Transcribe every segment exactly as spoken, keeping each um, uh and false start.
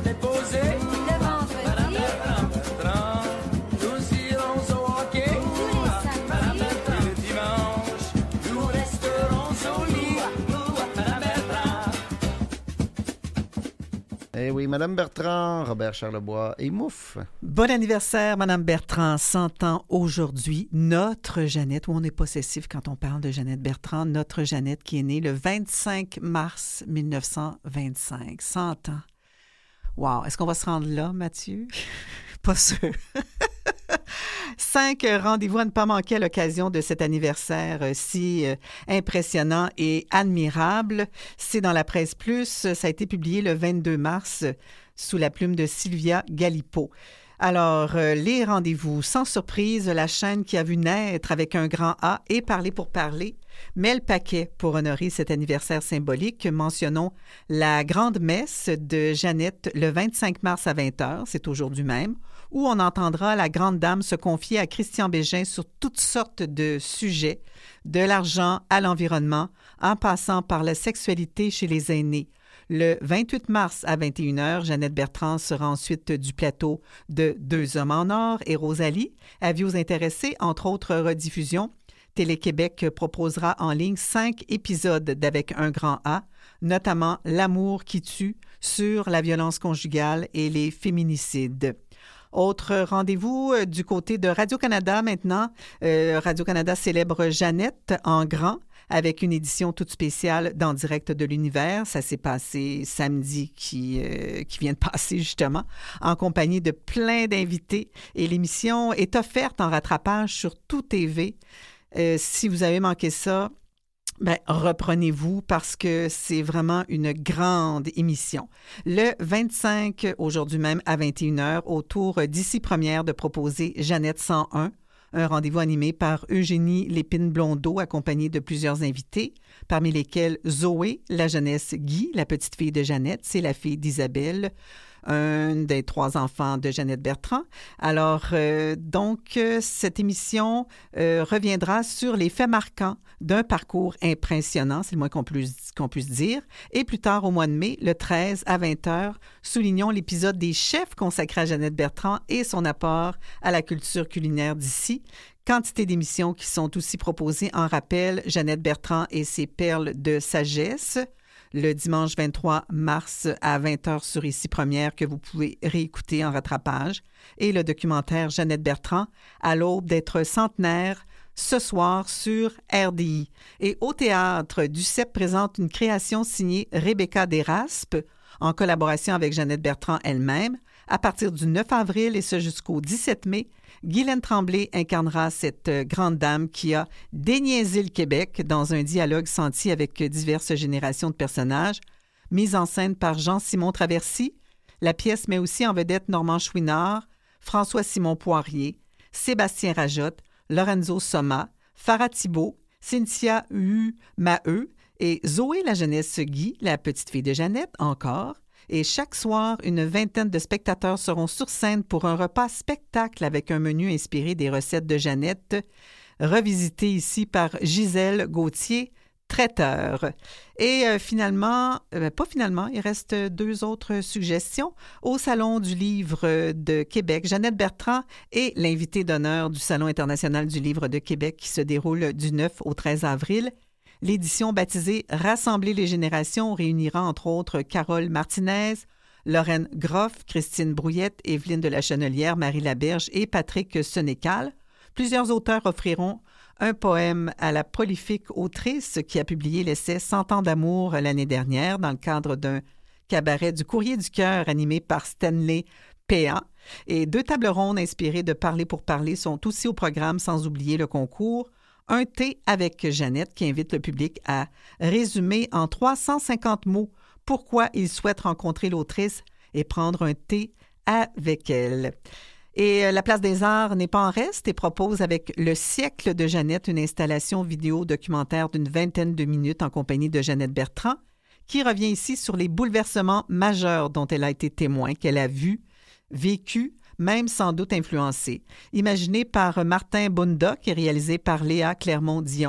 déposé. Le vendredi, Nous irons au hockey. tous les samedis, Et le dimanche, nous resterons au lit. Eh oui, Madame Bertrand, Robert Charlebois et Mouf. Bon anniversaire, Madame Bertrand. cent ans aujourd'hui. Notre Jeannette, où on est possessif quand on parle de Jeannette Bertrand, notre Jeannette qui est née le vingt-cinq mars mille neuf cent vingt-cinq. cent ans. Wow! Est-ce qu'on va se rendre là, Mathieu? Pas sûr. Cinq rendez-vous à ne pas manquer à l'occasion de cet anniversaire euh, si euh, impressionnant et admirable. C'est dans la Presse Plus. Ça a été publié le vingt-deux mars euh, sous la plume de Sylvia Galipeau. Alors, euh, les rendez-vous, sans surprise, la chaîne qui a vu naître avec un grand A et Parler pour parler met le paquet pour honorer cet anniversaire symbolique. Mentionnons la grande messe de Jeannette le vingt-cinq mars à vingt heures, c'est aujourd'hui même, où on entendra la grande dame se confier à Christian Bégin sur toutes sortes de sujets, de l'argent à l'environnement, en passant par la sexualité chez les aînés. Le vingt-huit mars à vingt et une heures, Jeannette Bertrand sera ensuite du plateau de Deux hommes en or et Rosalie. Avis aux intéressés, entre autres rediffusions. Télé-Québec proposera en ligne cinq épisodes d'Avec un grand A, notamment L'amour qui tue, sur la violence conjugale et les féminicides. Autre rendez-vous euh, du côté de Radio-Canada maintenant. Euh, Radio-Canada célèbre Jeannette en grand avec une édition toute spéciale d'En direct de l'univers. Ça s'est passé samedi qui, euh, qui vient de passer justement, en compagnie de plein d'invités. Et l'émission est offerte en rattrapage sur Tout T V. Euh, si vous avez manqué ça, ben, reprenez-vous parce que c'est vraiment une grande émission. Le vingt-cinq, aujourd'hui même à vingt et une heures, au tour d'ici première de proposer Jeannette cent un, un rendez-vous animé par Eugénie Lépine-Blondeau, accompagnée de plusieurs invités, parmi lesquels Zoé, la jeunesse Guy, la petite fille de Jeannette, c'est la fille d'Isabelle, un des trois enfants de Jeannette Bertrand. Alors, euh, donc, euh, cette émission euh, reviendra sur les faits marquants d'un parcours impressionnant, c'est le moins qu'on puisse, qu'on puisse dire. Et plus tard, au mois de mai, le treize à vingt heures, soulignons l'épisode des chefs consacré à Jeannette Bertrand et son apport à la culture culinaire d'ici. Quantité d'émissions qui sont aussi proposées en rappel, Jeannette Bertrand et ses perles de sagesse, le dimanche vingt-trois mars à vingt heures sur Ici Première, que vous pouvez réécouter en rattrapage, et le documentaire Jeannette Bertrand, à l'aube d'être centenaire, ce soir sur R D I. Et au théâtre, Duceppe présente une création signée Rebecca Desraspes, en collaboration avec Jeannette Bertrand elle-même. À partir du neuf avril et ce jusqu'au dix-sept mai, Guylaine Tremblay incarnera cette grande dame qui a déniaisé le Québec dans un dialogue senti avec diverses générations de personnages. Mise en scène par Jean-Simon Traversy, la pièce met aussi en vedette Normand Chouinard, François-Simon Poirier, Sébastien Rajotte, Lorenzo Soma, Farah Thibault, Cynthia Hu Maheu et Zoé la jeunesse Guy, la petite fille de Jeannette, encore. Et chaque soir, une vingtaine de spectateurs seront sur scène pour un repas spectacle avec un menu inspiré des recettes de Jeannette, revisité ici par Gisèle Gauthier, traiteur. Et euh, finalement, euh, pas finalement, il reste deux autres suggestions. Au Salon du livre de Québec, Jeannette Bertrand est l'invitée d'honneur du Salon international du livre de Québec qui se déroule du neuf au treize avril. L'édition baptisée « Rassembler les générations » réunira entre autres Carole Martinez, Lorraine Groff, Christine Brouillette, Évelyne de la Chenelière, Marie Laberge et Patrick Sénécal. Plusieurs auteurs offriront un poème à la prolifique autrice qui a publié l'essai « Cent ans d'amour » l'année dernière dans le cadre d'un cabaret du Courrier du Cœur animé par Stanley Péan. Et deux tables rondes inspirées de Parler pour parler sont aussi au programme, sans oublier le concours Un thé avec Jeannette qui invite le public à résumer en trois cent cinquante mots pourquoi il souhaite rencontrer l'autrice et prendre un thé avec elle. Et la Place des Arts n'est pas en reste et propose avec Le siècle de Jeannette une installation vidéo documentaire d'une vingtaine de minutes en compagnie de Jeannette Bertrand qui revient ici sur les bouleversements majeurs dont elle a été témoin, qu'elle a vus, vécu, même sans doute influencé. Imaginé par Martin Bunda et réalisé par Léa Clermont-Dion,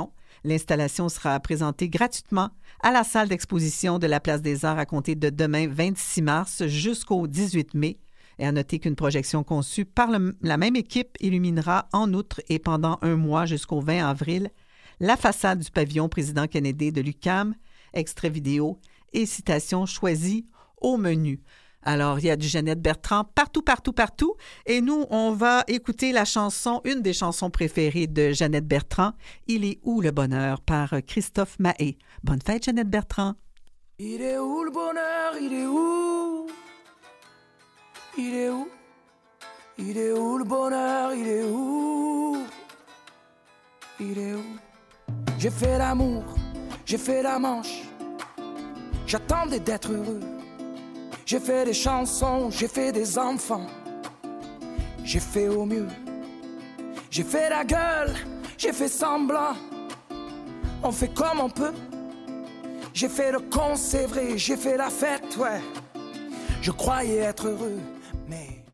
L'installation sera présentée gratuitement à la salle d'exposition de la Place des Arts à compter de demain, vingt-six mars, jusqu'au dix-huit mai. Et à noter qu'une projection conçue par le, la même équipe illuminera en outre et pendant un mois jusqu'au vingt avril la façade du pavillon Président Kennedy de l'U Q A M, extrait vidéo et citations choisies au menu. Alors, il y a du Jeannette Bertrand partout, partout, partout. Et nous, on va écouter la chanson, une des chansons préférées de Jeannette Bertrand, « Il est où le bonheur » par Christophe Mahé. Bonne fête, Jeannette Bertrand. Il est où le bonheur? Il est où? Il est où? Il est où le bonheur? Il est où? Il est où? J'ai fait l'amour, j'ai fait la manche, j'attendais d'être heureux. J'ai fait des chansons, j'ai fait des enfants, j'ai fait au mieux. J'ai fait la gueule, j'ai fait semblant, on fait comme on peut. J'ai fait le con, c'est vrai, j'ai fait la fête, ouais. Je croyais être heureux, mais